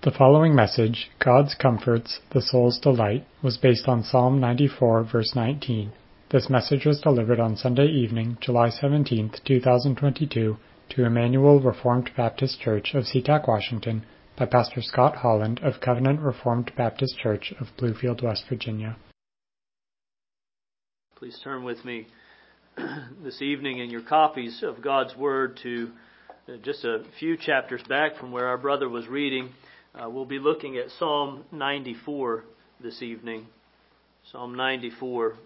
The following message, God's Comforts, the Soul's Delight, was based on Psalm 94, verse 19. This message was delivered on Sunday evening, July 17, 2022, to Emmanuel Reformed Baptist Church of SeaTac, Washington, by Pastor Scott Holland of Covenant Reformed Baptist Church of Bluefield, West Virginia. Please turn with me this evening in your copies of God's Word to just a few chapters back from where our brother was reading. We'll be looking at Psalm 94 this evening. Psalm 94.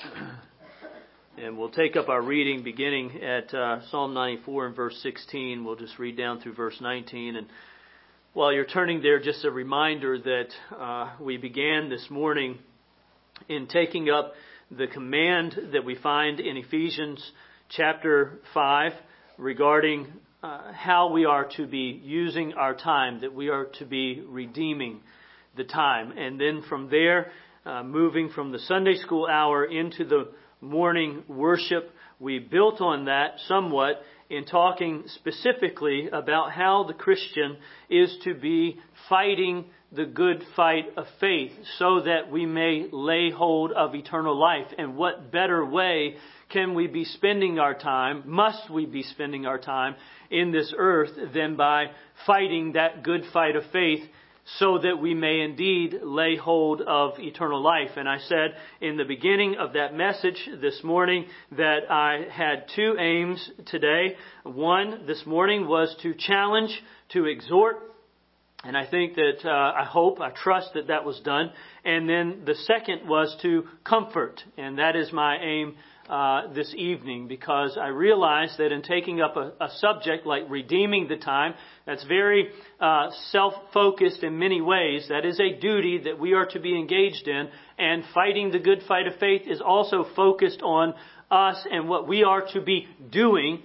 And we'll take up our reading beginning at Psalm 94 and verse 16. We'll just read down through verse 19. And while you're turning there, just a reminder that we began this morning in taking up the command that we find in Ephesians chapter 5 regarding how we are to be using our time, that we are to be redeeming the time. And then from there, moving from the Sunday school hour into the morning worship, we built on that somewhat in talking specifically about how the Christian is to be fighting the good fight of faith so that we may lay hold of eternal life. And what better way can we be spending our time, must we be spending our time in this earth than by fighting that good fight of faith so that we may indeed lay hold of eternal life. And I said in the beginning of that message this morning that I had two aims today. One this morning was to challenge, to exhort. And I think that, I trust that that was done. And then the second was to comfort. And that is my aim this evening, because I realize that in taking up a subject like redeeming the time, that's very self-focused in many ways. That is a duty that we are to be engaged in. And fighting the good fight of faith is also focused on us and what we are to be doing.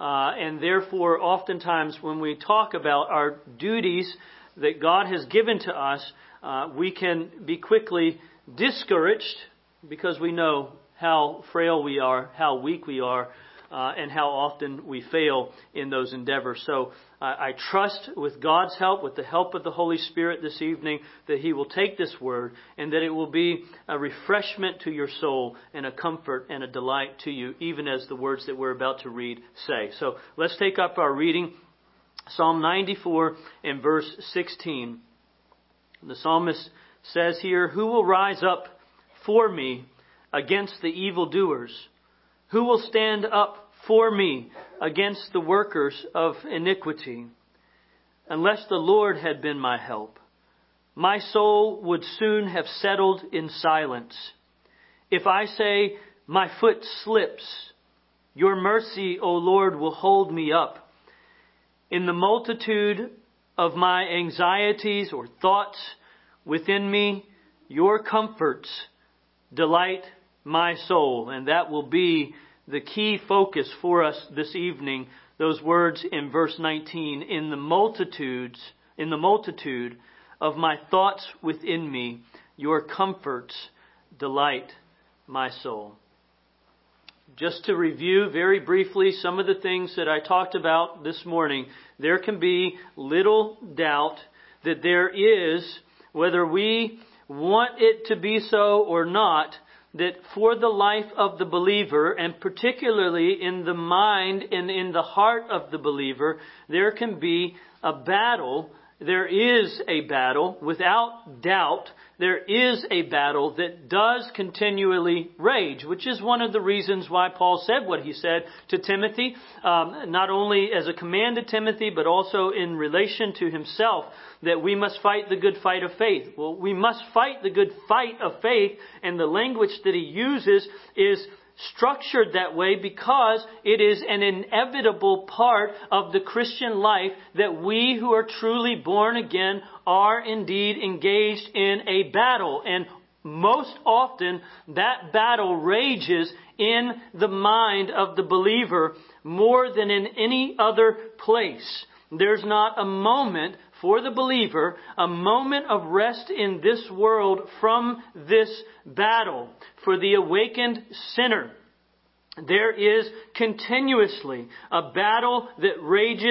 And therefore, oftentimes when we talk about our duties that God has given to us, we can be quickly discouraged because we know how frail we are, how weak we are, and how often we fail in those endeavors. So I trust with God's help, with the help of the Holy Spirit this evening, that He will take this word and that it will be a refreshment to your soul and a comfort and a delight to you, even as the words that we're about to read say. So let's take up our reading. Psalm 94 and verse 16. The psalmist says here, "Who will rise up for me against the evildoers? Who will stand up for me against the workers of iniquity? Unless the Lord had been my help, my soul would soon have settled in silence. If I say, my foot slips, your mercy, O Lord, will hold me up. In the multitude of my anxieties or thoughts within me, your comforts delight my soul." And that will be the key focus for us this evening. Those words in verse 19, in the multitude of my thoughts within me, your comforts delight my soul. Just to review very briefly some of the things that I talked about this morning, there can be little doubt that there is, whether we want it to be so or not, that for the life of the believer, and particularly in the mind and in the heart of the believer, there can be a battle. There is a battle, without doubt. There is a battle that does continually rage, which is one of the reasons why Paul said what he said to Timothy, not only as a command to Timothy, but also in relation to himself, that we must fight the good fight of faith. Well, we must fight the good fight of faith, and the language that he uses is structured that way because it is an inevitable part of the Christian life that we who are truly born again are indeed engaged in a battle. And most often that battle rages in the mind of the believer more than in any other place. There's not a moment for the believer, a moment of rest in this world from this battle. For the awakened sinner, there is continuously a battle that rages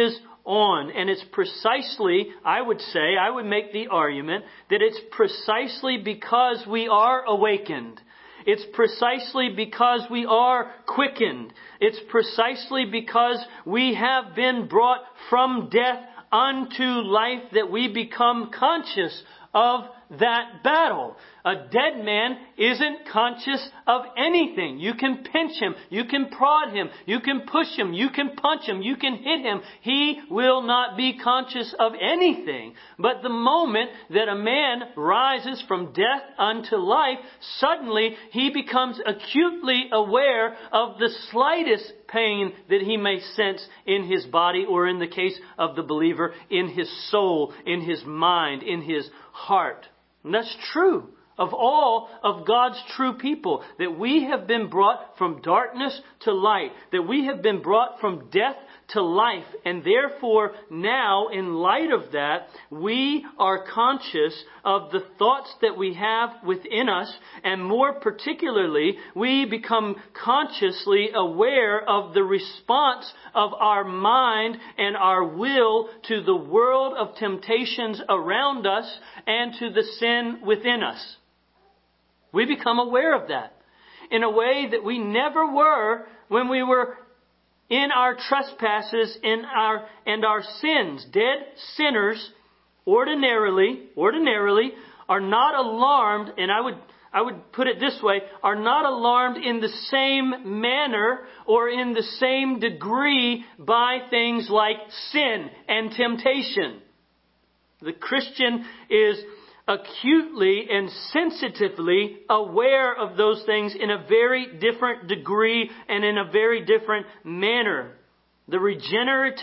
on. And it's precisely, I would make the argument that it's precisely because we are awakened. It's precisely because we are quickened. It's precisely because we have been brought from death unto life that we become conscious of that battle. A dead man isn't conscious of anything. You can pinch him. You can prod him. You can push him. You can punch him. You can hit him. He will not be conscious of anything. But the moment that a man rises from death unto life, suddenly he becomes acutely aware of the slightest pain that he may sense in his body, or in the case of the believer, in his soul, in his mind, in his heart. And that's true of all of God's true people, that we have been brought from darkness to light, that we have been brought from death to life, and therefore now, in light of that, we are conscious of the thoughts that we have within us, and more particularly, we become consciously aware of the response of our mind and our will to the world of temptations around us and to the sin within us. We become aware of that in a way that we never were when we were in our trespasses and our sins. Dead sinners ordinarily are not alarmed, and I would put it this way, are not alarmed in the same manner or in the same degree by things like sin and temptation. The Christian is acutely and sensitively aware of those things in a very different degree and in a very different manner. The regenerate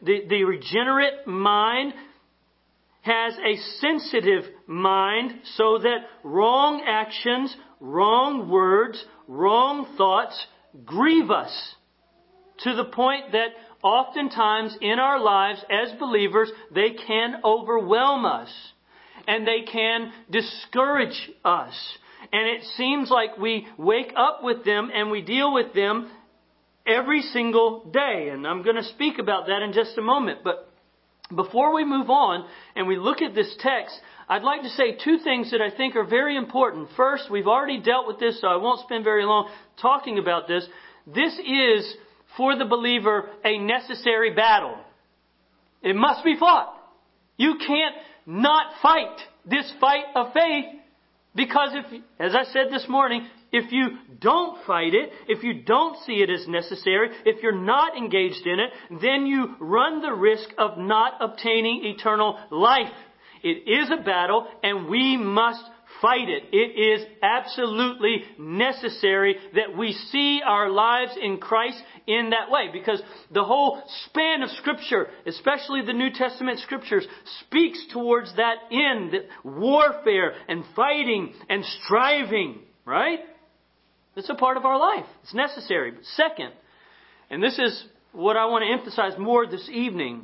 mind has a sensitive mind so that wrong actions, wrong words, wrong thoughts grieve us to the point that oftentimes in our lives as believers, they can overwhelm us. And they can discourage us. And it seems like we wake up with them and we deal with them every single day. And I'm going to speak about that in just a moment. But before we move on and we look at this text, I'd like to say two things that I think are very important. First, we've already dealt with this, so I won't spend very long talking about this. This is, for the believer, a necessary battle. It must be fought. You can't not fight this fight of faith, because if, as I said this morning, if you don't fight it, if you don't see it as necessary, if you're not engaged in it, then you run the risk of not obtaining eternal life. It is a battle, and we must fight it. It is absolutely necessary that we see our lives in Christ in that way, because the whole span of Scripture, especially the New Testament Scriptures, speaks towards that end, that warfare and fighting and striving, right? It's a part of our life. It's necessary. But second, and this is what I want to emphasize more this evening,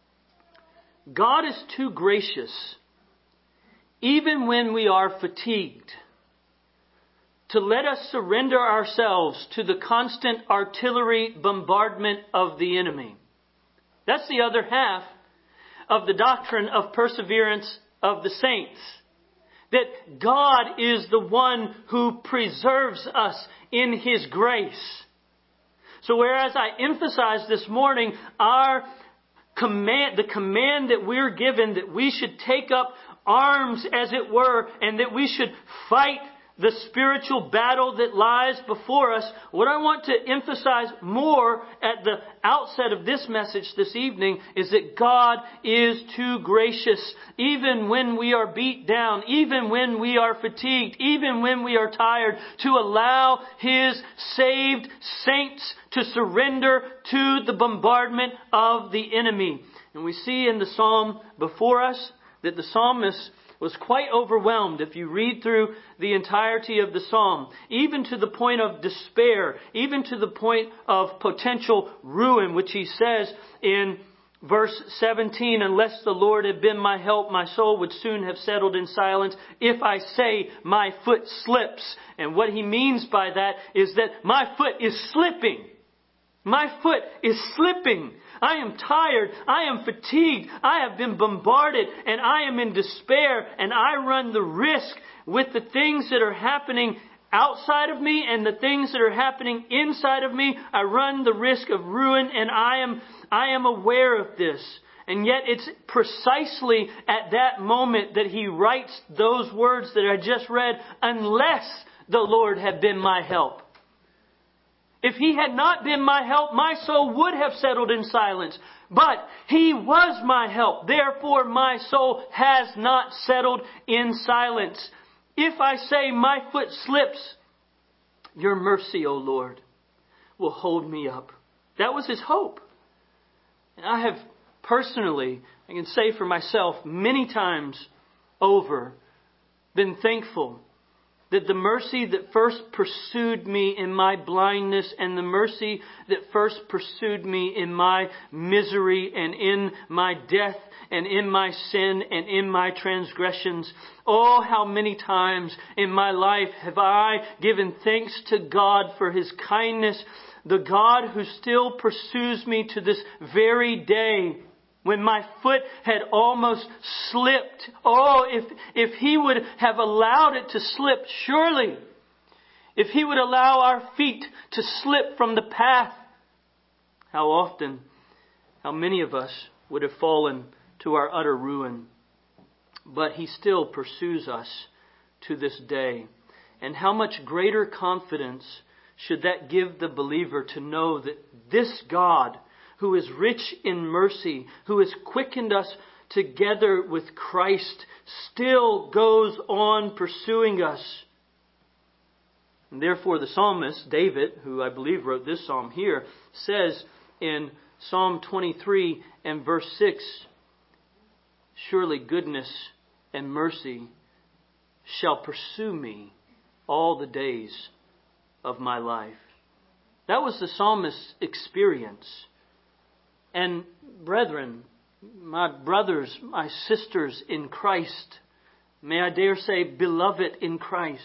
God is too gracious, even when we are fatigued, to let us surrender ourselves to the constant artillery bombardment of the enemy. That's the other half of the doctrine of perseverance of the saints. That God is the one who preserves us in His grace. So whereas I emphasized this morning the command that we're given, that we should take up arms, as it were, and that we should fight the spiritual battle that lies before us, what I want to emphasize more at the outset of this message this evening is that God is too gracious, even when we are beat down, even when we are fatigued, even when we are tired, to allow His saved saints to surrender to the bombardment of the enemy. And we see in the psalm before us that the psalmist was quite overwhelmed. If you read through the entirety of the psalm, even to the point of despair, even to the point of potential ruin, which he says in verse 17, unless the Lord had been my help, my soul would soon have settled in silence. If I say my foot slips. And what he means by that is that my foot is slipping. My foot is slipping. I am tired. I am fatigued. I have been bombarded and I am in despair, and I run the risk with the things that are happening outside of me and the things that are happening inside of me. I run the risk of ruin, and I am aware of this. And yet it's precisely at that moment that he writes those words that I just read, unless the Lord had been my help. If He had not been my help, my soul would have settled in silence. But He was my help. Therefore, my soul has not settled in silence. If I say my foot slips, your mercy, O Lord, will hold me up. That was his hope. And I have personally, I can say for myself, many times over, been thankful that the mercy that first pursued me in my blindness, and the mercy that first pursued me in my misery and in my death and in my sin and in my transgressions. Oh, how many times in my life have I given thanks to God for His kindness, the God who still pursues me to this very day. When my foot had almost slipped. Oh, if He would have allowed it to slip, surely. If He would allow our feet to slip from the path, how often, how many of us would have fallen to our utter ruin. But He still pursues us to this day. And how much greater confidence should that give the believer to know that this God, who is rich in mercy, who has quickened us together with Christ, still goes on pursuing us. And therefore the psalmist, David, who I believe wrote this psalm here, says in Psalm 23 and verse 6, surely goodness and mercy shall pursue me all the days of my life. That was the psalmist's experience. And brethren, my brothers, my sisters in Christ, may I dare say beloved in Christ,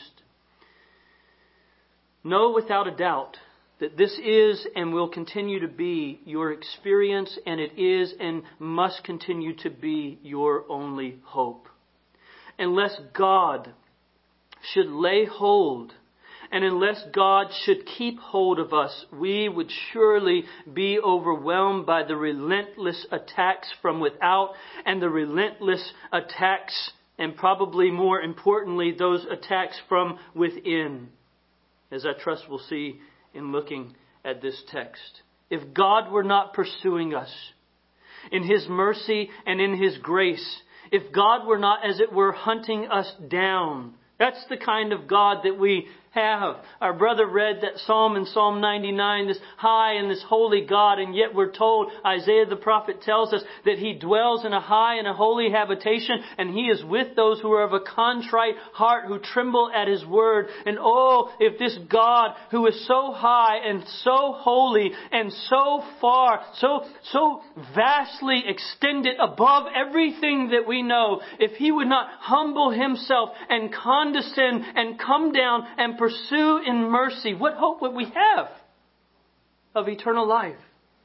know without a doubt that this is and will continue to be your experience, and it is and must continue to be your only hope. Unless God should lay hold, and unless God should keep hold of us, we would surely be overwhelmed by the relentless attacks from without and the relentless attacks, and probably more importantly, those attacks from within, as I trust we'll see in looking at this text. If God were not pursuing us in His mercy and in His grace, if God were not, as it were, hunting us down, that's the kind of God that we have. Our brother read that psalm in Psalm 99, this high and this holy God, and yet we're told, Isaiah the prophet tells us that He dwells in a high and a holy habitation, and He is with those who are of a contrite heart, who tremble at His word. And oh, if this God who is so high and so holy and so far, so vastly extended above everything that we know, if He would not humble Himself and condescend and come down and pursue in mercy, what hope would we have of eternal life?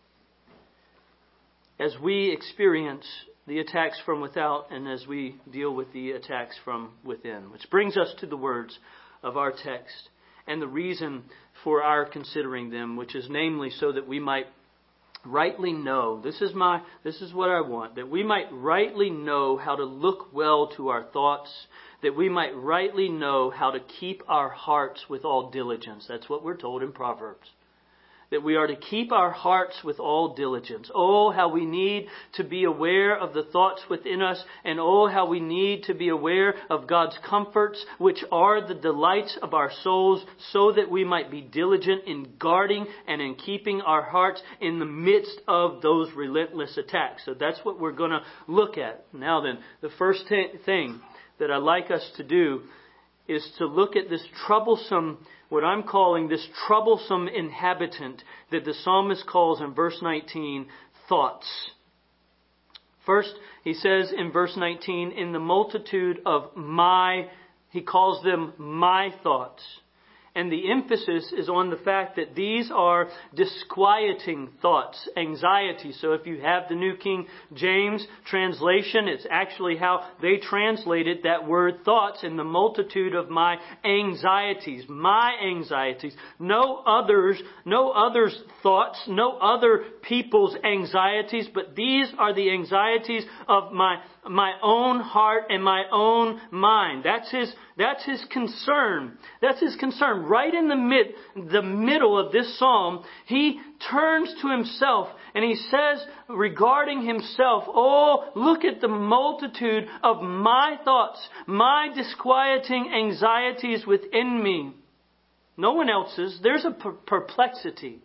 As we experience the attacks from without and as we deal with the attacks from within. Which brings us to the words of our text and the reason for our considering them, which is namely so that we might rightly know, this is what I want, that we might rightly know how to look well to our thoughts, that we might rightly know how to keep our hearts with all diligence. That's what we're told in Proverbs. That we are to keep our hearts with all diligence. Oh, how we need to be aware of the thoughts within us, and oh, how we need to be aware of God's comforts, which are the delights of our souls, so that we might be diligent in guarding and in keeping our hearts in the midst of those relentless attacks. So that's what we're going to look at. Now then, the first thing that I'd like us to do is to look at this troublesome, what I'm calling this troublesome inhabitant that the psalmist calls in verse 19, thoughts. First, he says in verse 19, in the multitude of he calls them my thoughts. And the emphasis is on the fact that these are disquieting thoughts, anxiety. So if you have the New King James translation, it's actually how they translated that word thoughts, in the multitude of my anxieties. My anxieties. No others' thoughts, no other people's anxieties, but these are the anxieties of my own heart and my own mind. That's his concern. That's his concern. Right in the middle of this psalm, he turns to himself and he says regarding himself, oh, look at the multitude of my thoughts, my disquieting anxieties within me. No one else's. There's a perplexity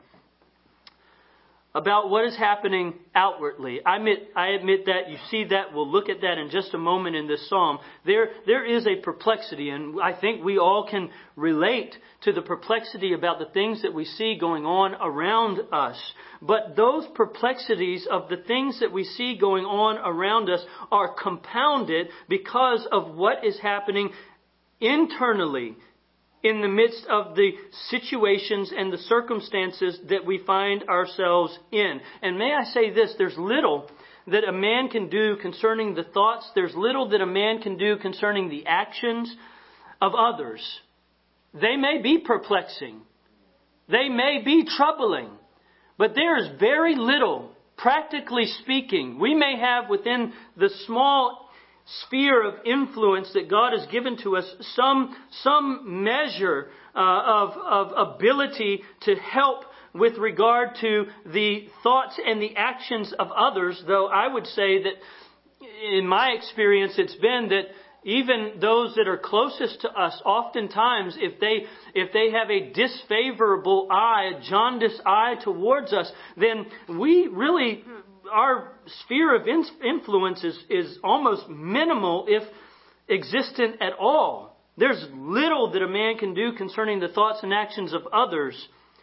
about what is happening outwardly. I admit that. You see that. We'll look at that in just a moment in this psalm. There is a perplexity, and I think we all can relate to the perplexity about the things that we see going on around us. But those perplexities of the things that we see going on around us are compounded because of what is happening internally, in the midst of the situations and the circumstances that we find ourselves in. And may I say this, there's little that a man can do concerning the thoughts, there's little that a man can do concerning the actions of others. They may be perplexing, they may be troubling, but there is very little, practically speaking, we may have within the small sphere of influence that God has given to us some measure of ability to help with regard to the thoughts and the actions of others, though I would say that in my experience it's been that even those that are closest to us, oftentimes if they have a disfavorable eye, a jaundiced eye towards us, then we really, our sphere of influence is almost minimal, if existent at all. There's little that a man can do concerning the thoughts and actions of others.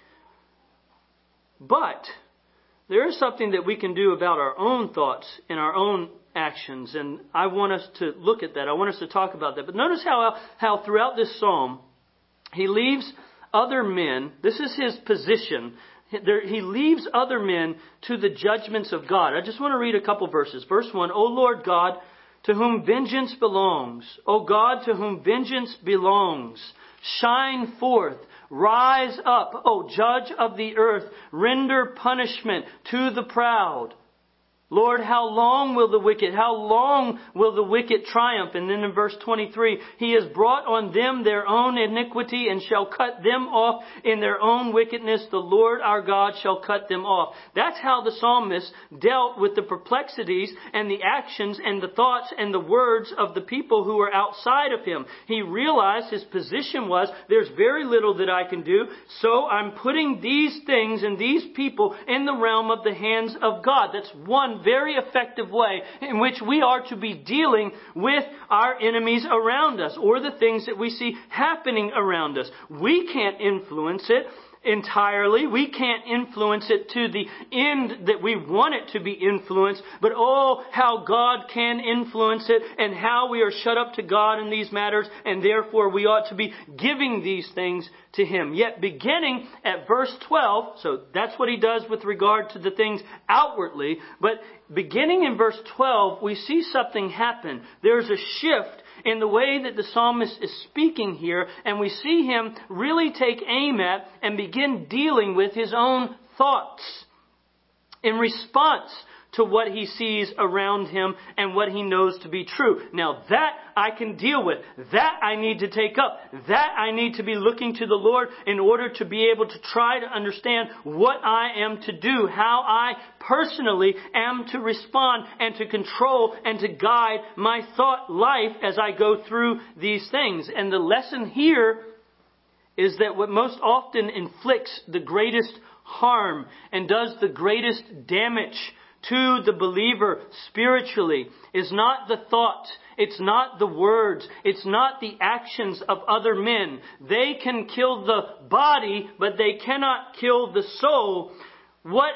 But there is something that we can do about our own thoughts and our own actions. And I want us to look at that. I want us to talk about that. But notice how throughout this psalm, he leaves other men. This is his position. He leaves other men to the judgments of God. I just want to read a couple verses. Verse 1, O Lord God, to whom vengeance belongs. O God, to whom vengeance belongs. Shine forth. Rise up, O Judge of the earth. Render punishment to the proud. Lord, how long will the wicked triumph? And then in verse 23, He has brought on them their own iniquity and shall cut them off in their own wickedness. The Lord our God shall cut them off. That's how the psalmist dealt with the perplexities and the actions and the thoughts and the words of the people who were outside of him. He realized his position was, there's very little that I can do, so I'm putting these things and these people in the realm of the hands of God. That's one very effective way in which we are to be dealing with our enemies around us, or the things that we see happening around us. We can't influence it entirely. We can't influence it to the end that we want it to be influenced. But oh, how God can influence it, and how we are shut up to God in these matters, and therefore we ought to be giving these things to Him. Yet beginning at verse 12, so that's what He does with regard to the things outwardly, but beginning in verse 12, we see something happen. There's a shift in the way that the psalmist is speaking here, and we see him really take aim at and begin dealing with his own thoughts in response to what he sees around him and what he knows to be true. Now that I can deal with. That I need to take up. That I need to be looking to the Lord in order to be able to try to understand what I am to do, how I personally am to respond and to control and to guide my thought life as I go through these things. And the lesson here is that what most often inflicts the greatest harm and does the greatest damage to the believer spiritually is not the thought, it's not the words, it's not the actions of other men. They can kill the body, but they cannot kill the soul. What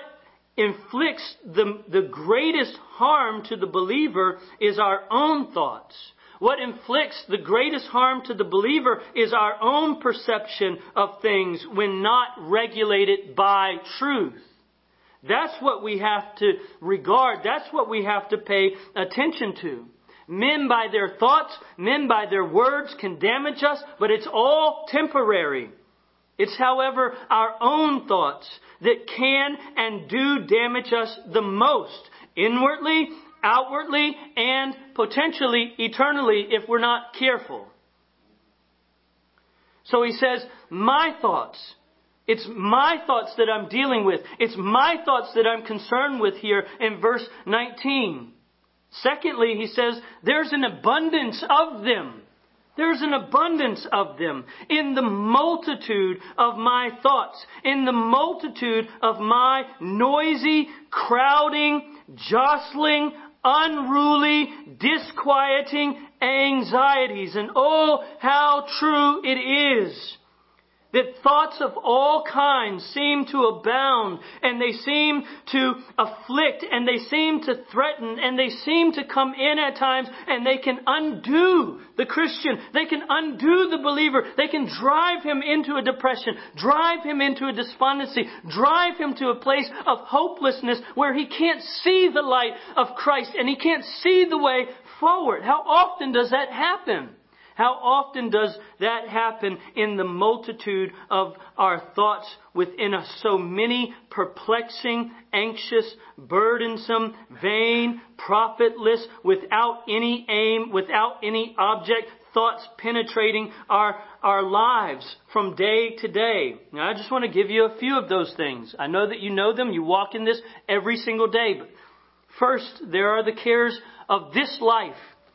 inflicts the greatest harm to the believer is our own thoughts, What inflicts the greatest harm to the believer is our own perception of things when not regulated by truth. That's what we have to regard. That's what we have to pay attention to. Men by their thoughts, men by their words can damage us, but it's all temporary. It's, however, our own thoughts that can and do damage us the most, inwardly, outwardly, and potentially eternally if we're not careful. So he says, my thoughts. It's my thoughts that I'm dealing with. It's my thoughts that I'm concerned with here in verse 19. Secondly, he says, there's an abundance of them. There's an abundance of them in the multitude of my thoughts, in the multitude of my noisy, crowding, jostling, unruly, disquieting anxieties. And oh, how true it is that thoughts of all kinds seem to abound, and they seem to afflict, and they seem to threaten, and they seem to come in at times, and they can undo the Christian. They can undo the believer. They can drive him into a depression, drive him into a despondency, drive him to a place of hopelessness where he can't see the light of Christ, and he can't see the way forward. How often does that happen? How often does that happen in the multitude of our thoughts within us? So many perplexing, anxious, burdensome, vain, profitless, without any aim, without any object, thoughts penetrating our lives from day to day. Now, I just want to give you a few of those things. I know that you know them. You walk in this every single day. But first, there are the cares of this life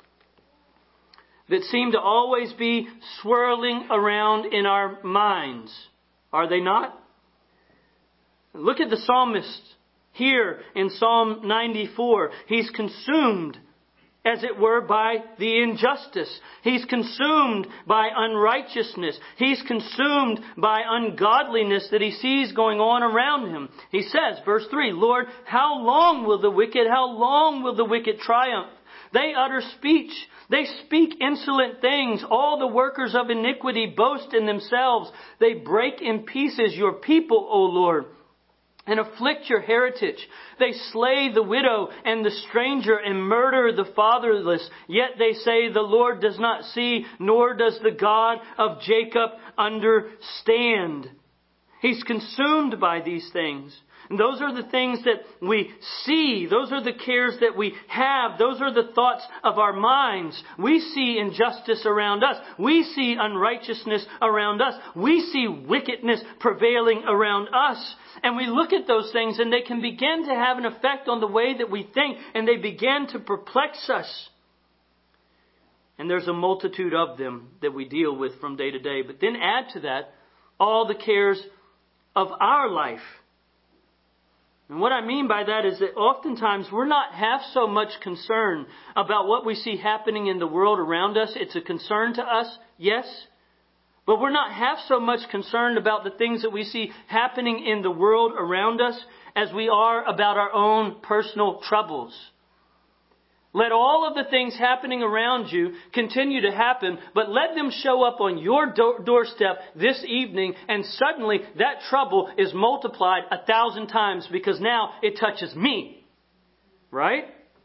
that seem to always be swirling around in our minds. Are they not? Look at the psalmist here in Psalm 94. He's consumed, as it were, by the injustice. He's consumed by unrighteousness. He's consumed by ungodliness that he sees going on around him. He says, verse 3, Lord, how long will the wicked triumph? They utter speech. They speak insolent things. All the workers of iniquity boast in themselves. They break in pieces your people, O Lord, and afflict your heritage. They slay the widow and the stranger and murder the fatherless. Yet they say the Lord does not see, nor does the God of Jacob understand. He's consumed by these things. And those are the things that we see. Those are the cares that we have. Those are the thoughts of our minds. We see injustice around us. We see unrighteousness around us. We see wickedness prevailing around us. And we look at those things and they can begin to have an effect on the way that we think, and they begin to perplex us. And there's a multitude of them that we deal with from day to day. But then add to that all the cares of our life. And what I mean by that is that oftentimes we're not half so much concerned about what we see happening in the world around us. It's a concern to us, yes. But we're not half so much concerned about the things that we see happening in the world around us as we are about our own personal troubles. Let all of the things happening around you continue to happen, but let them show up on your doorstep this evening, and suddenly that trouble is multiplied 1,000 times because now it touches me. Right?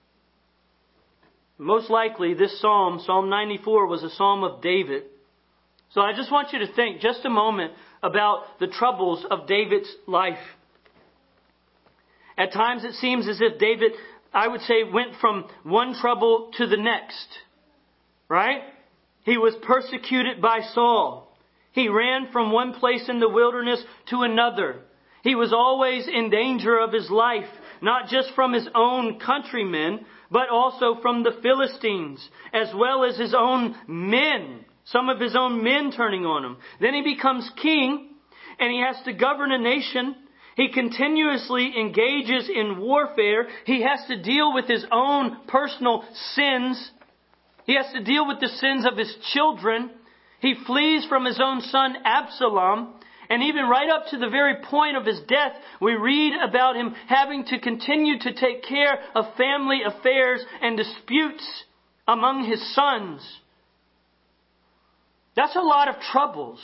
Most likely this psalm, Psalm 94, was a psalm of David. So I just want you to think just a moment about the troubles of David's life. At times it seems as if David, I would say, went from one trouble to the next. Right? He was persecuted by Saul. He ran from one place in the wilderness to another. He was always in danger of his life, not just from his own countrymen, but also from the Philistines, as well as his own men. Some of his own men turning on him. Then he becomes king, and he has to govern a nation. He continuously engages in warfare. He has to deal with his own personal sins. He has to deal with the sins of his children. He flees from his own son Absalom. And even right up to the very point of his death, we read about him having to continue to take care of family affairs and disputes among his sons. That's a lot of troubles.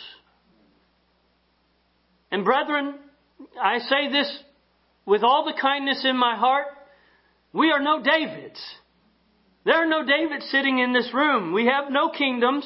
And brethren, I say this with all the kindness in my heart. We are no Davids. There are no Davids sitting in this room. We have no kingdoms.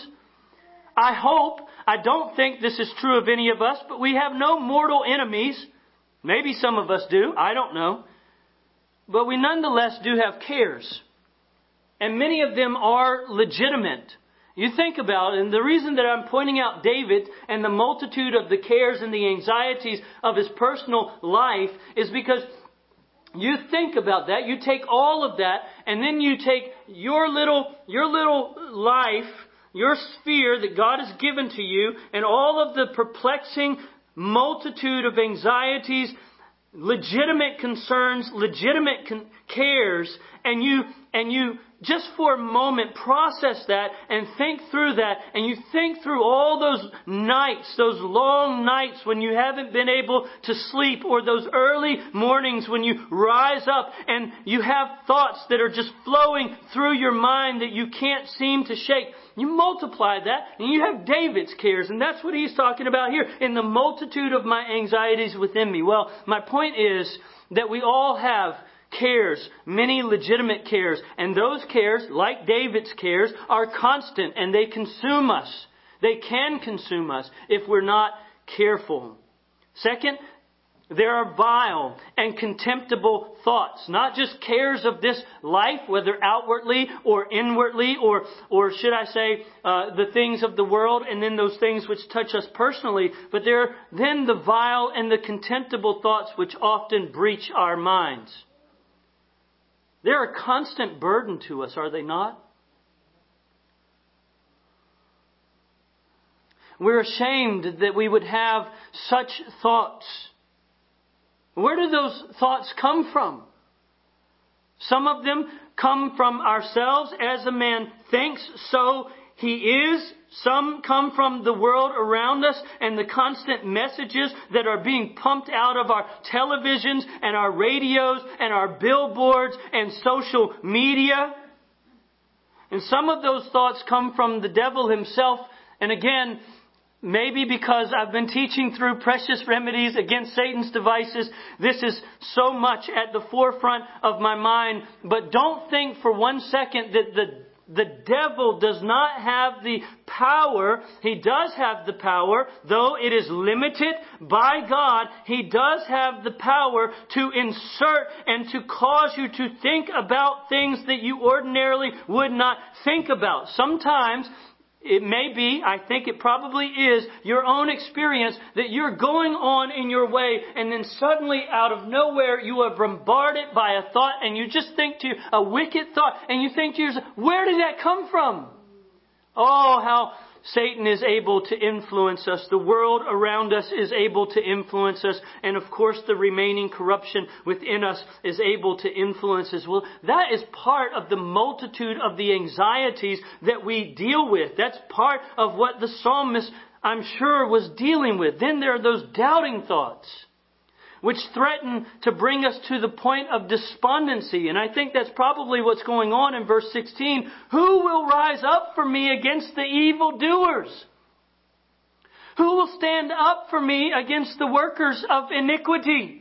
I don't think this is true of any of us, but we have no mortal enemies. Maybe some of us do. I don't know. But we nonetheless do have cares. And many of them are legitimate. You think about it, and the reason that I'm pointing out David and the multitude of the cares and the anxieties of his personal life is because you think about that. You take all of that, and then you take your little life, your sphere that God has given to you, and all of the perplexing multitude of anxieties, legitimate concerns, legitimate cares, and you just for a moment process that and think through that, and you think through all those nights, those long nights when you haven't been able to sleep, or those early mornings when you rise up and you have thoughts that are just flowing through your mind that you can't seem to shake. You multiply that and you have David's cares, and that's what he's talking about here. In the multitude of my anxieties within me. Well, my point is that we all have cares, many legitimate cares. And those cares, like David's cares, are constant and they consume us. They can consume us if we're not careful. Second, there are vile and contemptible thoughts. Not just cares of this life, whether outwardly or inwardly, or should I say, the things of the world, and then those things which touch us personally. But there are then the vile and the contemptible thoughts which often breach our minds. They're a constant burden to us, are they not? We're ashamed that we would have such thoughts. Where do those thoughts come from? Some of them come from ourselves. As a man thinks, so he is. Some come from the world around us and the constant messages that are being pumped out of our televisions and our radios and our billboards and social media. And some of those thoughts come from the devil himself. And again, maybe because I've been teaching through Precious Remedies Against Satan's Devices, this is so much at the forefront of my mind. But don't think for one second that the devil does not have the power. He does have the power, though it is limited by God. He does have the power to insert and to cause you to think about things that you ordinarily would not think about. Sometimes it may be, I think it probably is, your own experience that you're going on in your way, and then suddenly out of nowhere you are bombarded by a thought, and you just think to a wicked thought, and you think to yourself, where did that come from? Oh, how Satan is able to influence us. The world around us is able to influence us. And of course, the remaining corruption within us is able to influence as well. That is part of the multitude of the anxieties that we deal with. That's part of what the psalmist, I'm sure, was dealing with. Then there are those doubting thoughts, which threaten to bring us to the point of despondency. And I think that's probably what's going on in verse 16. Who will rise up for me against the evildoers? Who will stand up for me against the workers of iniquity?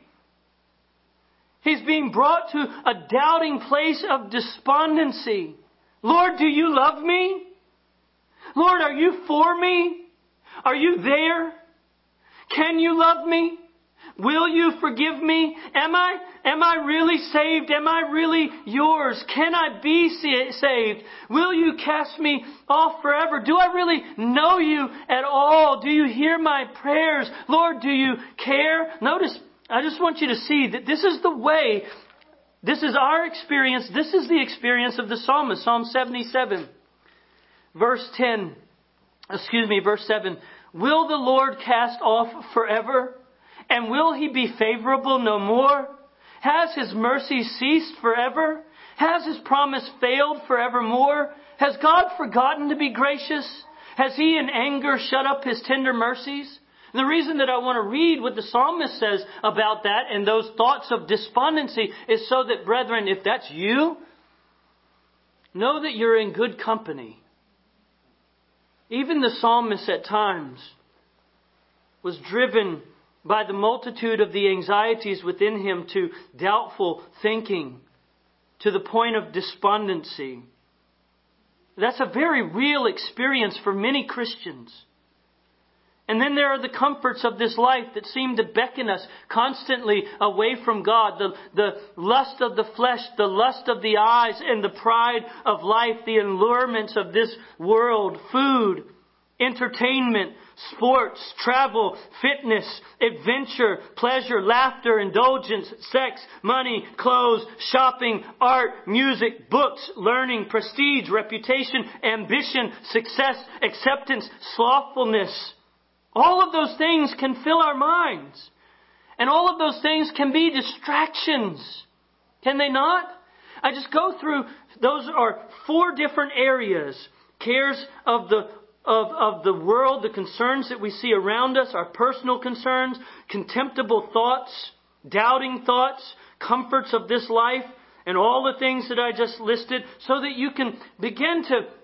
He's being brought to a doubting place of despondency. Lord, do you love me? Lord, are you for me? Are you there? Can you love me? Will you forgive me? Am I really saved? Am I really yours? Can I be saved? Will you cast me off forever? Do I really know you at all? Do you hear my prayers? Lord, do you care? Notice, I just want you to see that this is the way, this is our experience, this is the experience of the psalmist. Psalm 77, verse 7. Will the Lord cast off forever? And will He be favorable no more? Has His mercy ceased forever? Has His promise failed forevermore? Has God forgotten to be gracious? Has He in anger shut up His tender mercies? And the reason that I want to read what the psalmist says about that and those thoughts of despondency is so that, brethren, if that's you, know that you're in good company. Even the psalmist at times was driven by the multitude of the anxieties within him to doubtful thinking, to the point of despondency. That's a very real experience for many Christians. And then there are the comforts of this life that seem to beckon us constantly away from God. The lust of the flesh, the lust of the eyes, and the pride of life, the allurements of this world, food, entertainment, sports, travel, fitness, adventure, pleasure, laughter, indulgence, sex, money, clothes, shopping, art, music, books, learning, prestige, reputation, ambition, success, acceptance, slothfulness. All of those things can fill our minds. And all of those things can be distractions. Can they not? I just go through, those are 4 different areas. Cares of the world, the concerns that we see around us, our personal concerns, contemptible thoughts, doubting thoughts, comforts of this life, and all the things that I just listed, so that you can begin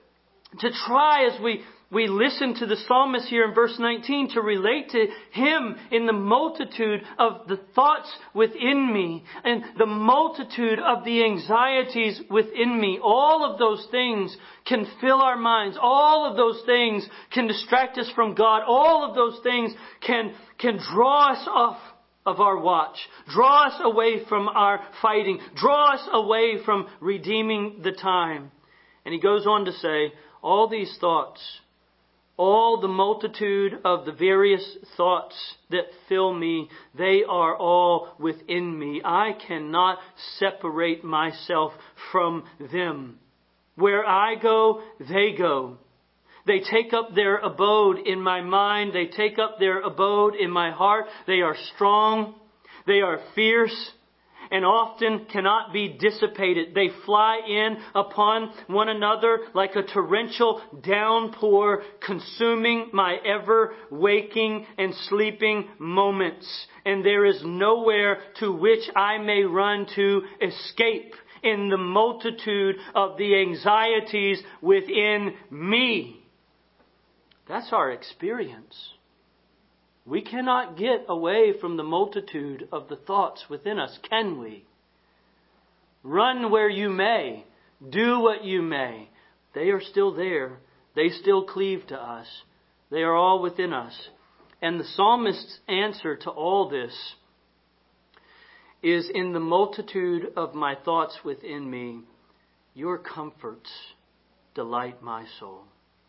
to try, as we listen to the psalmist here in verse 19, to relate to him in the multitude of the thoughts within me and the multitude of the anxieties within me. All of those things can fill our minds. All of those things can distract us from God. All of those things can draw us off of our watch, draw us away from our fighting, draw us away from redeeming the time. And he goes on to say, all these thoughts, all the multitude of the various thoughts that fill me, they are all within me. I cannot separate myself from them. Where I go, they go. They take up their abode in my mind. They take up their abode in my heart. They are strong. They are fierce, and often cannot be dissipated. They fly in upon one another like a torrential downpour, consuming my ever waking and sleeping moments. And there is nowhere to which I may run to escape in the multitude of the anxieties within me. That's our experience. We cannot get away from the multitude of the thoughts within us, can we? Run where you may. Do what you may. They are still there. They still cleave to us. They are all within us. And the psalmist's answer to all this is, in the multitude of my thoughts within me, your comforts delight my soul.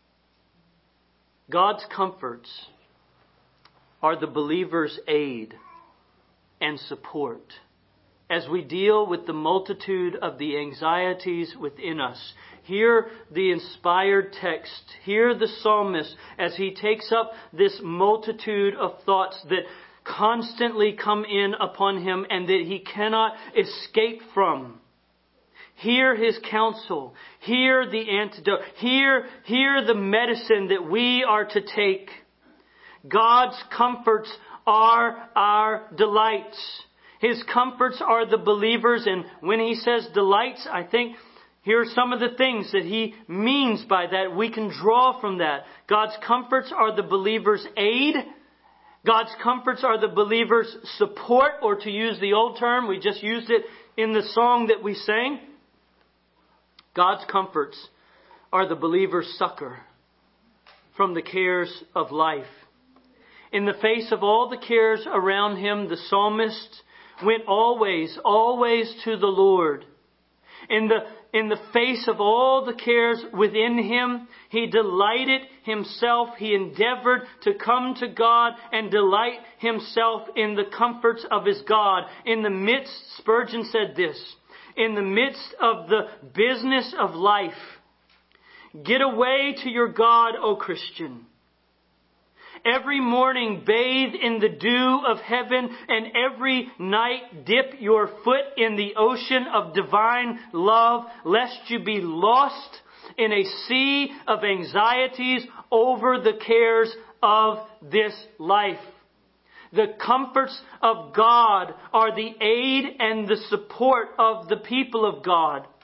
God's comforts are the believer's aid and support as we deal with the multitude of the anxieties within us. Hear the inspired text. Hear the psalmist as he takes up this multitude of thoughts that constantly come in upon him and that he cannot escape from. Hear his counsel. Hear the antidote. Hear the medicine that we are to take. God's comforts are our delights. His comforts are the believers. And when he says delights, I think here are some of the things that he means by that. We can draw from that. God's comforts are the believer's aid. God's comforts are the believer's support, or to use the old term, we just used it in the song that we sang. God's comforts are the believer's succor from the cares of life. In the face of all the cares around him, the psalmist went always to the Lord. In the face of all the cares within him, he delighted himself. He endeavored to come to God and delight himself in the comforts of his God. In the midst, Spurgeon said this, in the midst of the business of life, get away to your God, O Christian. Every morning bathe in the dew of heaven, and every night dip your foot in the ocean of divine love, lest you be lost in a sea of anxieties over the cares of this life. The comforts of God are the aid and the support of the people of God.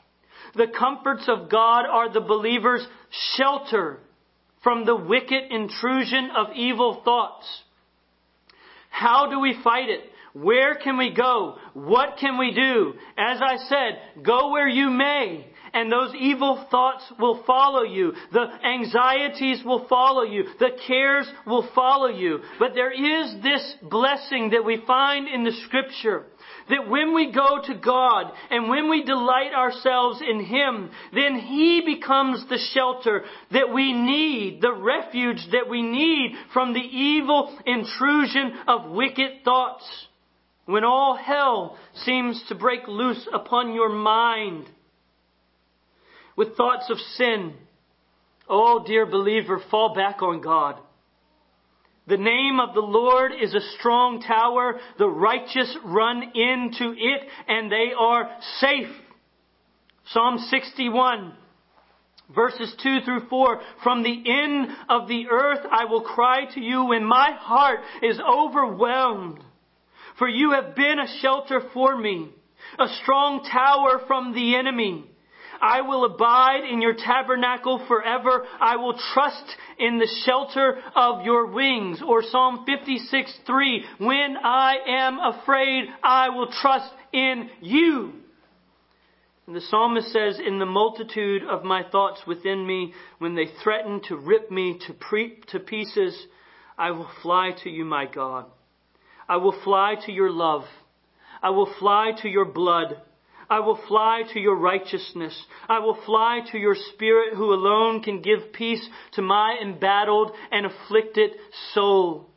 The comforts of God are the believer's shelter from the wicked intrusion of evil thoughts. How do we fight it? Where can we go? What can we do? As I said, go where you may, and those evil thoughts will follow you. The anxieties will follow you. The cares will follow you. But there is this blessing that we find in the Scripture, that when we go to God and when we delight ourselves in Him, then He becomes the shelter that we need, the refuge that we need from the evil intrusion of wicked thoughts. When all hell seems to break loose upon your mind with thoughts of sin, oh dear believer, fall back on God. The name of the Lord is a strong tower. The righteous run into it and they are safe. Psalm 61, verses 2 through 4. From the end of the earth I will cry to you when my heart is overwhelmed. For you have been a shelter for me, a strong tower from the enemy. I will abide in your tabernacle forever. I will trust in the shelter of your wings. Or Psalm 56:3. When I am afraid, I will trust in you. And the psalmist says, in the multitude of my thoughts within me, when they threaten to rip me to pieces, I will fly to you, my God. I will fly to your love. I will fly to your blood. I will fly to your righteousness. I will fly to your Spirit, who alone can give peace to my embattled and afflicted soul.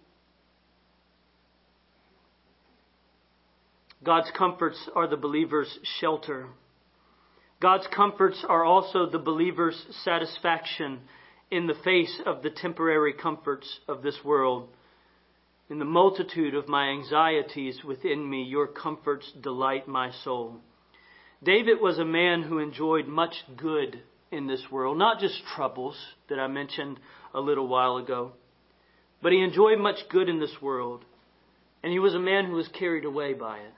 God's comforts are the believer's shelter. God's comforts are also the believer's satisfaction in the face of the temporary comforts of this world. In the multitude of my anxieties within me, your comforts delight my soul. David was a man who enjoyed much good in this world, not just troubles that I mentioned a little while ago, but he enjoyed much good in this world, and he was a man who was carried away by it.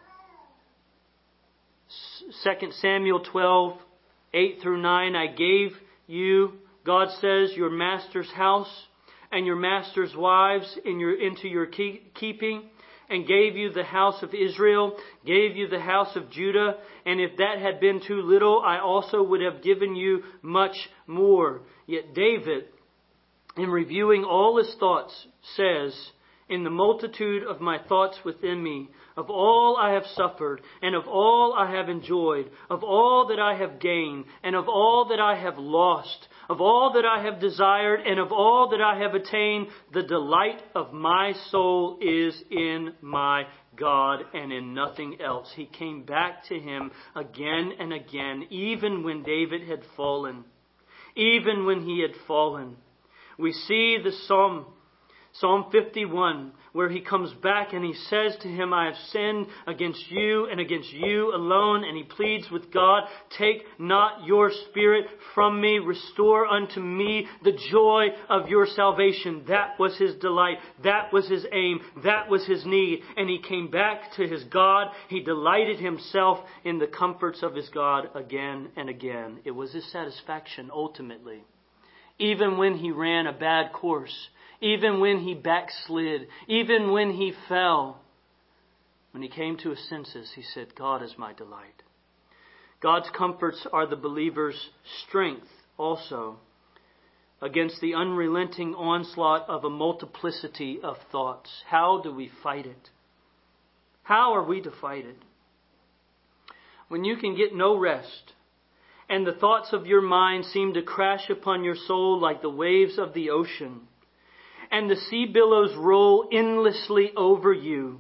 2 Samuel 12, 8 through 9, I gave you, God says, your master's house and your master's wives into your keeping, and gave you the house of Israel, gave you the house of Judah, and if that had been too little, I also would have given you much more. Yet David, in reviewing all his thoughts, says, in the multitude of my thoughts within me, of all I have suffered, and of all I have enjoyed, of all that I have gained, and of all that I have lost, of all that I have desired, and of all that I have attained, the delight of my soul is in my God and in nothing else. He came back to Him again and again, even when David had fallen. Even when he had fallen. We see the Psalm 51, where he comes back and he says to him, I have sinned against you and against you alone. And he pleads with God, take not your spirit from me. Restore unto me the joy of your salvation. That was his delight. That was his aim. That was his need. And he came back to his God. He delighted himself in the comforts of his God again and again. It was his satisfaction ultimately. Even when he ran a bad course, even when he backslid, even when he fell, when he came to his senses, he said, God is my delight. God's comforts are the believer's strength also against the unrelenting onslaught of a multiplicity of thoughts. How do we fight it? How are we to fight it? When you can get no rest, and the thoughts of your mind seem to crash upon your soul like the waves of the ocean, and the sea billows roll endlessly over you.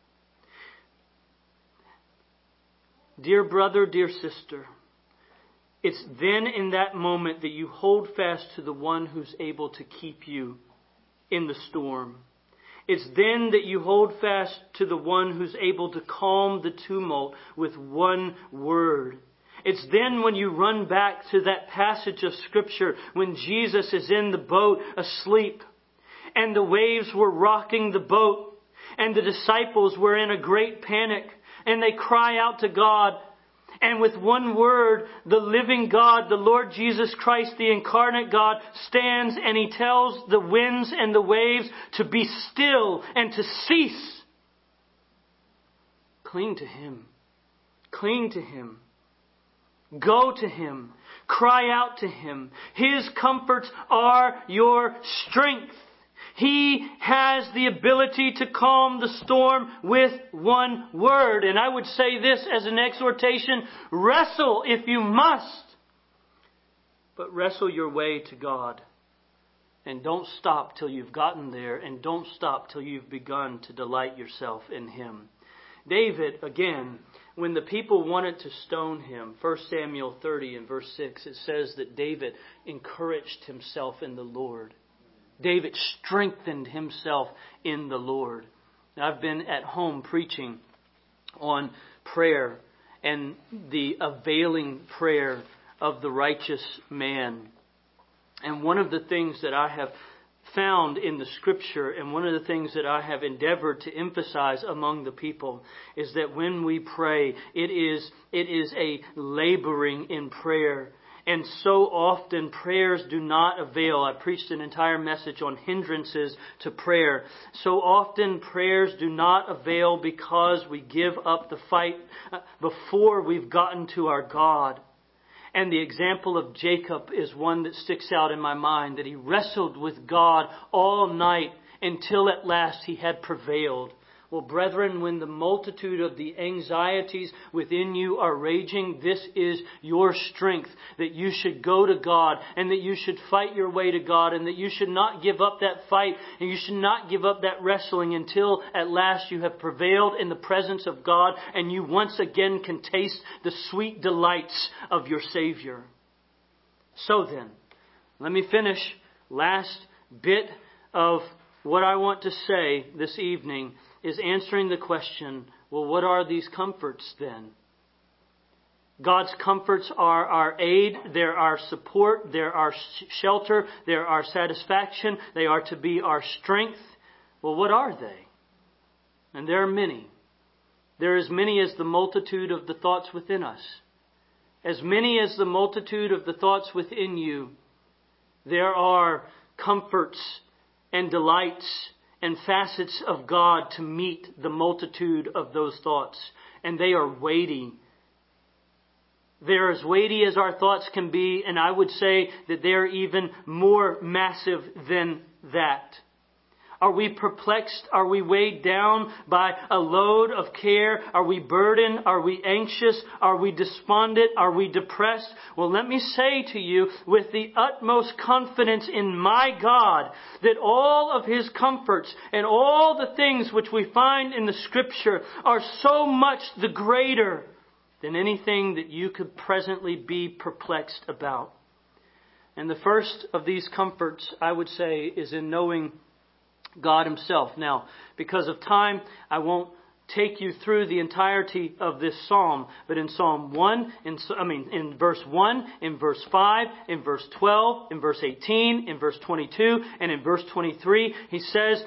Dear brother, dear sister, it's then in that moment that you hold fast to the one who's able to keep you in the storm. It's then that you hold fast to the one who's able to calm the tumult with one word. It's then when you run back to that passage of Scripture when Jesus is in the boat asleep, and the waves were rocking the boat, and the disciples were in a great panic, and they cry out to God, And with one word, the living God, the Lord Jesus Christ, the incarnate God, stands and He tells the winds and the waves to be still and to cease. Cling to Him. Cling to Him. Go to Him. Cry out to Him. His comforts are your strength. He has the ability to calm the storm with one word. And I would say this as an exhortation: wrestle if you must. But wrestle your way to God. And don't stop till you've gotten there. And don't stop till you've begun to delight yourself in Him. David, again, when the people wanted to stone him, 1 Samuel 30 and verse 6, it says that David encouraged himself in the Lord. David strengthened himself in the Lord. Now, I've been at home preaching on prayer and the availing prayer of the righteous man. And one of the things that I have found in the Scripture, and one of the things that I have endeavored to emphasize among the people, is that when we pray, it is a laboring in prayer. And so often prayers do not avail. I preached an entire message on hindrances to prayer. So often prayers do not avail because we give up the fight before we've gotten to our God. And the example of Jacob is one that sticks out in my mind, that he wrestled with God all night until at last he had prevailed. Well, brethren, when the multitude of the anxieties within you are raging, this is your strength, that you should go to God and that you should fight your way to God and that you should not give up that fight and you should not give up that wrestling until at last you have prevailed in the presence of God and you once again can taste the sweet delights of your Savior. So then, let me finish last bit of what I want to say this evening is answering the question, well, what are these comforts then? God's comforts are our aid, they're our support, they're our shelter, they're our satisfaction, they are to be our strength. Well, what are they? And there are many. There are as many as the multitude of the thoughts within us. As many as the multitude of the thoughts within you, there are comforts and delights and facets of God to meet the multitude of those thoughts. And they are weighty. They're as weighty as our thoughts can be, and I would say that they're even more massive than that. Are we perplexed? Are we weighed down by a load of care? Are we burdened? Are we anxious? Are we despondent? Are we depressed? Well, let me say to you with the utmost confidence in my God that all of His comforts and all the things which we find in the Scripture are so much the greater than anything that you could presently be perplexed about. And the first of these comforts, I would say, is in knowing God Himself. Now, because of time, I won't take you through the entirety of this psalm, but in Psalm 1, in verse 1, in verse 5, in verse 12, in verse 18, in verse 22, and in verse 23, he says,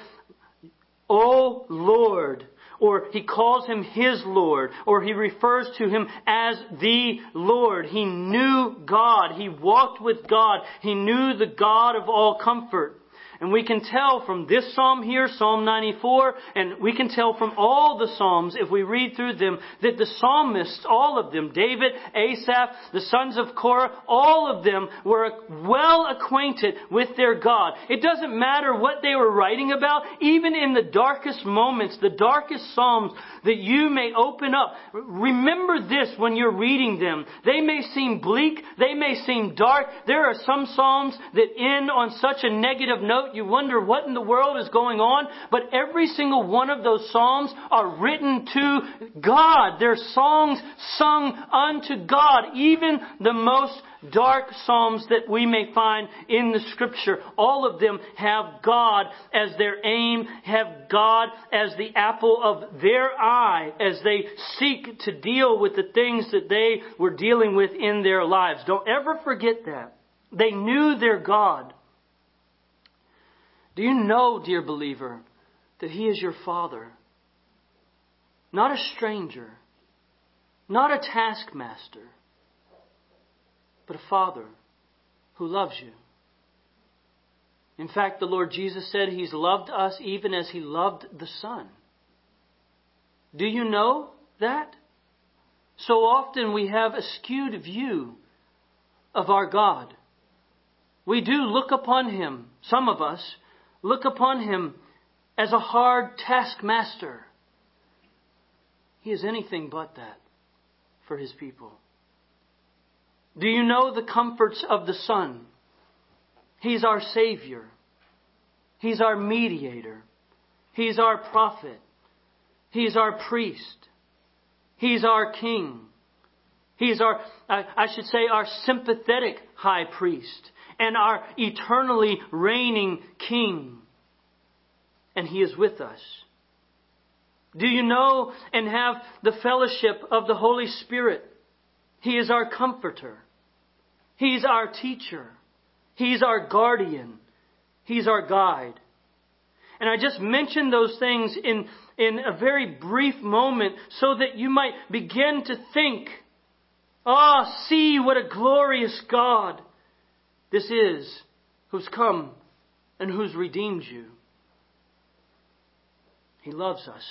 O Lord, or he calls Him His Lord, or he refers to Him as the Lord. He knew God. He walked with God. He knew the God of all comfort. And we can tell from this psalm here, Psalm 94, and we can tell from all the psalms, if we read through them, that the psalmists, all of them, David, Asaph, the sons of Korah, all of them were well acquainted with their God. It doesn't matter what they were writing about, even in the darkest moments, the darkest psalms that you may open up. Remember this when you're reading them. They may seem bleak, they may seem dark. There are some psalms that end on such a negative note, you wonder what in the world is going on. But every single one of those psalms are written to God. They're songs sung unto God. Even the most dark psalms that we may find in the Scripture, all of them have God as their aim, have God as the apple of their eye as they seek to deal with the things that they were dealing with in their lives. Don't ever forget that. They knew their God. Do you know, dear believer, that He is your Father? Not a stranger. Not a taskmaster, but a Father who loves you. In fact, the Lord Jesus said He's loved us even as He loved the Son. Do you know that? So often we have a skewed view of our God. We do look upon Him, some of us, look upon Him as a hard taskmaster. He is anything but that for His people. Do you know the comforts of the Son? He's our Savior. He's our mediator. He's our prophet. He's our priest. He's our king. He's our sympathetic high priest and our eternally reigning king. And He is with us. Do you know and have the fellowship of the Holy Spirit? He is our comforter. He's our teacher. He's our guardian. He's our guide. And I just mentioned those things in a very brief moment so that you might begin to think, see what a glorious God this is who's come and who's redeemed you. He loves us.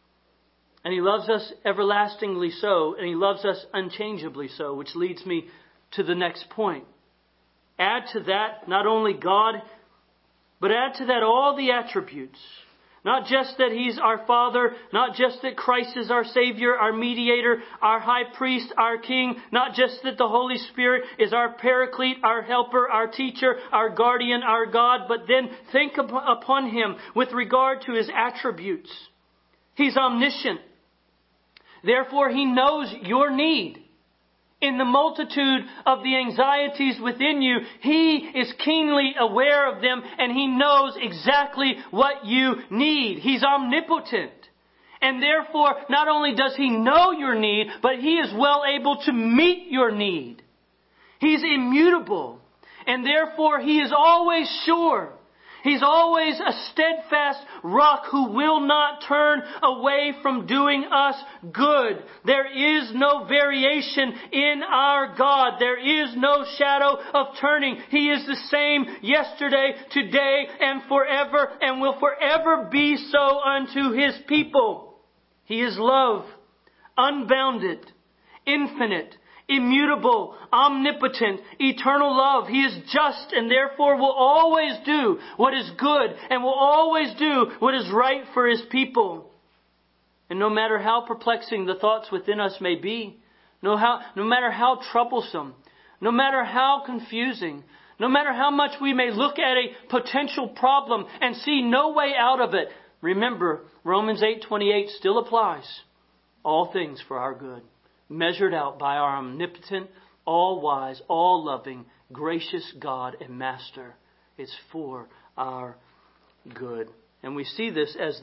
And He loves us everlastingly so, and He loves us unchangeably so, which leads me to the next point. Add to that not only God, but add to that all the attributes. Not just that He's our Father, not just that Christ is our Savior, our mediator, our high priest, our king, not just that the Holy Spirit is our paraclete, our helper, our teacher, our guardian, our God, but then think upon Him with regard to His attributes. He's omniscient. Therefore, He knows your need. In the multitude of the anxieties within you, He is keenly aware of them and He knows exactly what you need. He's omnipotent. And therefore, not only does He know your need, but He is well able to meet your need. He's immutable. And therefore, He is always sure. He's always a steadfast rock who will not turn away from doing us good. There is no variation in our God. There is no shadow of turning. He is the same yesterday, today, and forever, and will forever be so unto His people. He is love, unbounded, infinite, immutable, omnipotent, eternal love. He is just and therefore will always do what is good and will always do what is right for His people. And no matter how perplexing the thoughts within us may be, no matter how troublesome, no matter how confusing, no matter how much we may look at a potential problem and see no way out of it, remember, Romans 8:28 still applies. All things for our good, measured out by our omnipotent, all-wise, all-loving, gracious God and Master. It's for our good. And we see this as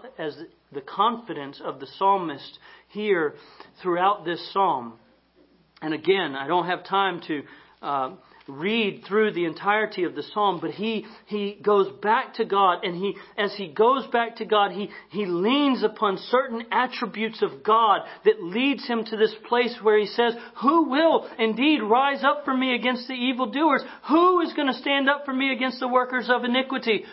the confidence of the psalmist here throughout this psalm. And again, I don't have time to read through the entirety of the psalm, but he goes back to God, and as he goes back to God, he leans upon certain attributes of God that leads him to this place where he says, who will indeed rise up for me against the evildoers? Who is going to stand up for me against the workers of iniquity?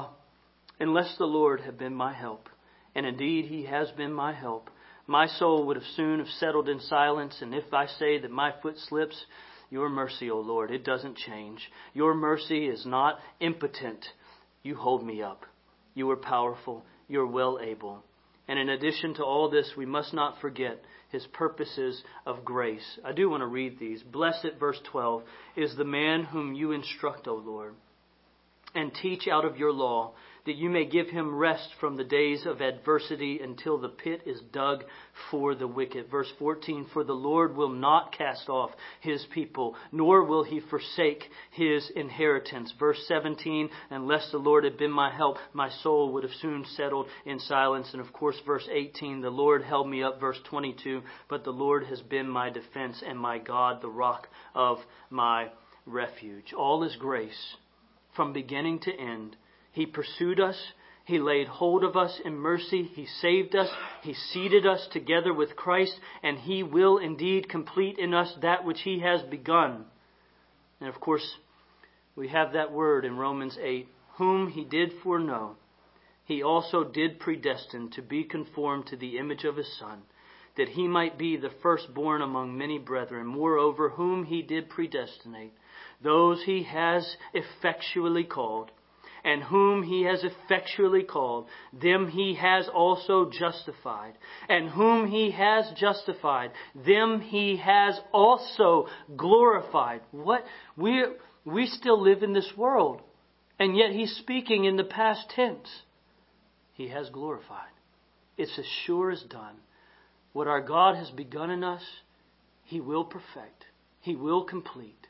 Unless the Lord had been my help. And indeed He has been my help. My soul would have soon have settled in silence, and if I say that my foot slips, Your mercy, O Lord, it doesn't change. Your mercy is not impotent. You hold me up. You are powerful. You're well able. And in addition to all this, we must not forget His purposes of grace. I do want to read these. Blessed, verse 12, is the man whom You instruct, O Lord, and teach out of Your law, that You may give him rest from the days of adversity until the pit is dug for the wicked. Verse 14, for the Lord will not cast off His people, nor will He forsake His inheritance. Verse 17, unless the Lord had been my help, my soul would have soon settled in silence. And of course, verse 18, the Lord held me up. Verse 22, but the Lord has been my defense and my God, the rock of my refuge. All is grace from beginning to end. He pursued us. He laid hold of us in mercy. He saved us. He seated us together with Christ. And He will indeed complete in us that which He has begun. And of course, we have that word in Romans 8. Whom He did foreknow, He also did predestine to be conformed to the image of His Son, that He might be the firstborn among many brethren. Moreover, whom He did predestinate, those He has effectually called. And whom He has effectually called, them He has also justified. And whom He has justified, them He has also glorified. What? We still live in this world. And yet He's speaking in the past tense. He has glorified. It's as sure as done. What our God has begun in us, He will perfect. He will complete.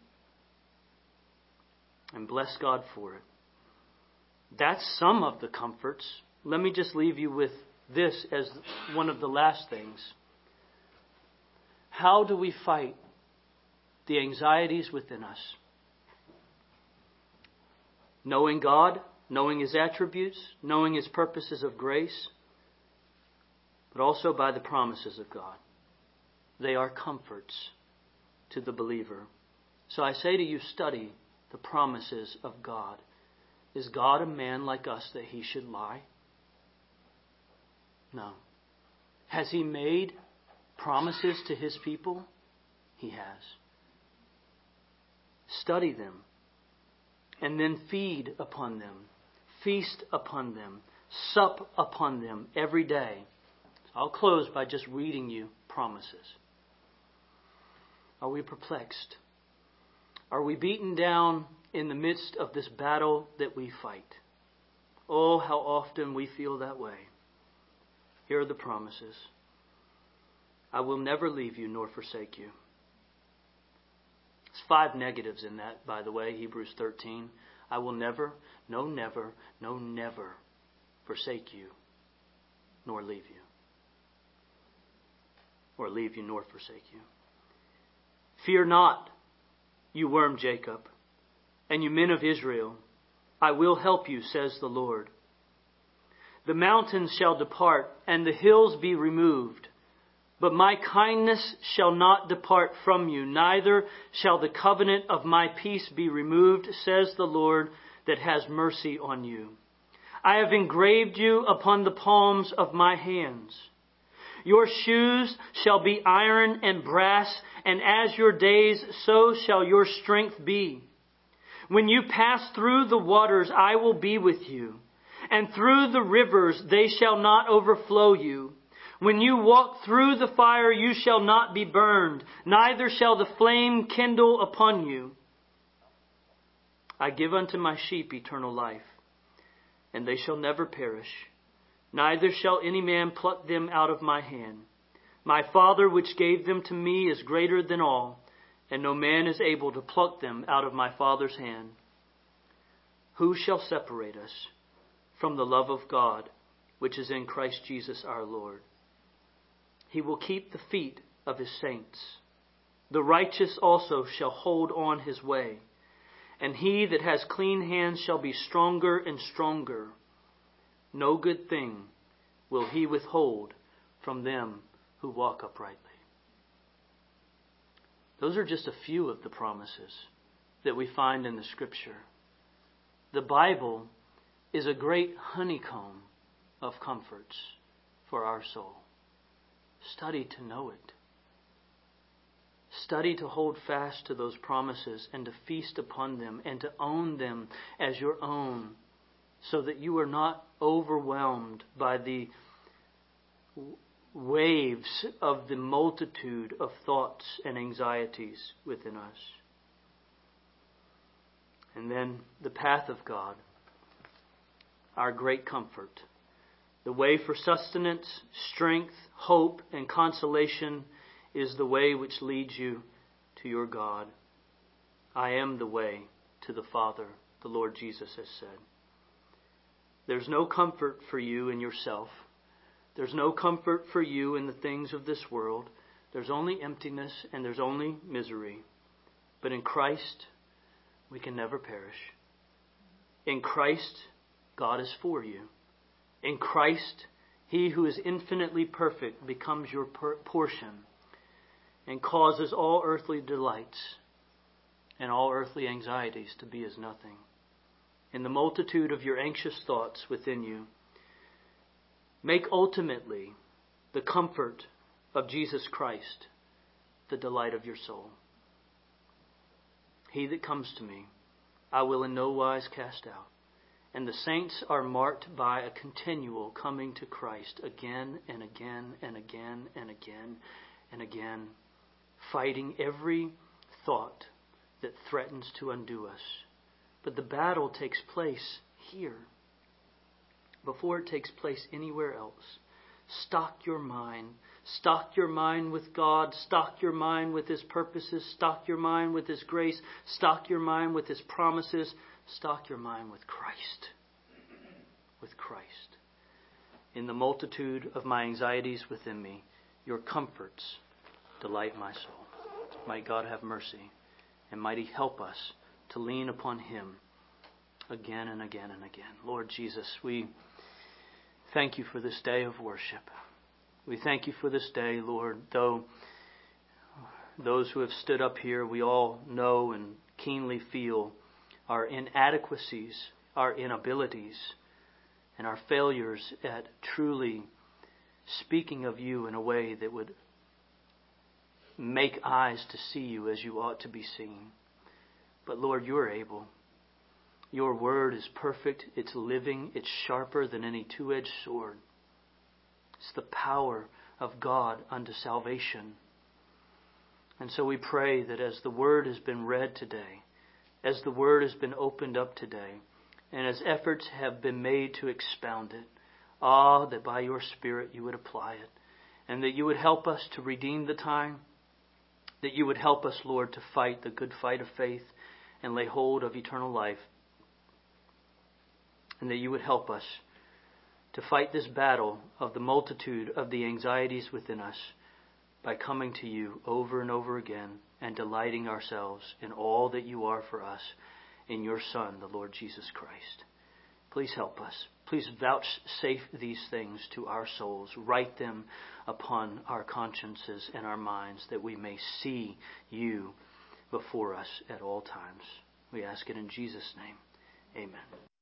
And bless God for it. That's some of the comforts. Let me just leave you with this as one of the last things. How do we fight the anxieties within us? Knowing God, knowing His attributes, knowing His purposes of grace, but also by the promises of God. They are comforts to the believer. So I say to you, study the promises of God. Is God a man like us that He should lie? No. Has He made promises to His people? He has. Study them. And then feed upon them. Feast upon them. Sup upon them every day. I'll close by just reading you promises. Are we perplexed? Are we beaten down in the midst of this battle that we fight? Oh, how often we feel that way. Here are the promises. I will never leave you nor forsake you. There's 5 negatives in that, by the way, Hebrews 13. I will never, no never forsake you nor leave you. Or leave you nor forsake you. Fear not, you worm Jacob, and you men of Israel. I will help you, says the Lord. The mountains shall depart, and the hills be removed. But my kindness shall not depart from you, neither shall the covenant of my peace be removed, says the Lord that has mercy on you. I have engraved you upon the palms of my hands. Your shoes shall be iron and brass, and as your days, so shall your strength be. When you pass through the waters, I will be with you, and through the rivers, they shall not overflow you. When you walk through the fire, you shall not be burned, neither shall the flame kindle upon you. I give unto my sheep eternal life, and they shall never perish, neither shall any man pluck them out of my hand. My Father which gave them to me is greater than all, and no man is able to pluck them out of my Father's hand. Who shall separate us from the love of God, which is in Christ Jesus our Lord? He will keep the feet of His saints. The righteous also shall hold on His way, and he that has clean hands shall be stronger and stronger. No good thing will He withhold from them who walk uprightly. Those are just a few of the promises that we find in the Scripture. The Bible is a great honeycomb of comforts for our soul. Study to know it. Study to hold fast to those promises and to feast upon them and to own them as your own, so that you are not overwhelmed by the waves of the multitude of thoughts and anxieties within us. And then the path of God, our great comfort. The way for sustenance, strength, hope, and consolation is the way which leads you to your God. I am the way to the Father, the Lord Jesus has said. There's no comfort for you in yourself. There's no comfort for you in the things of this world. There's only emptiness and there's only misery. But in Christ, we can never perish. In Christ, God is for you. In Christ, He who is infinitely perfect becomes your portion and causes all earthly delights and all earthly anxieties to be as nothing. In the multitude of your anxious thoughts within you, make ultimately the comfort of Jesus Christ the delight of your soul. He that comes to me, I will in no wise cast out. And the saints are marked by a continual coming to Christ again and again and again and again and again, fighting every thought that threatens to undo us. But the battle takes place here before it takes place anywhere else. Stock your mind. Stock your mind with God. Stock your mind with His purposes. Stock your mind with His grace. Stock your mind with His promises. Stock your mind with Christ. With Christ. In the multitude of my anxieties within me, your comforts delight my soul. Might God have mercy, and might He help us to lean upon Him again and again and again. Lord Jesus, we thank You for this day of worship. We thank You for this day, Lord, though those who have stood up here, we all know and keenly feel our inadequacies, our inabilities, and our failures at truly speaking of You in a way that would make eyes to see You as You ought to be seen. But Lord, You are able. Your word is perfect, it's living, it's sharper than any two-edged sword. It's the power of God unto salvation. And so we pray that as the word has been read today, as the word has been opened up today, and as efforts have been made to expound it, that by Your Spirit You would apply it, and that You would help us to redeem the time, that You would help us, Lord, to fight the good fight of faith and lay hold of eternal life, and that You would help us to fight this battle of the multitude of the anxieties within us by coming to You over and over again and delighting ourselves in all that You are for us in Your Son, the Lord Jesus Christ. Please help us. Please vouchsafe these things to our souls. Write them upon our consciences and our minds that we may see You before us at all times. We ask it in Jesus' name. Amen.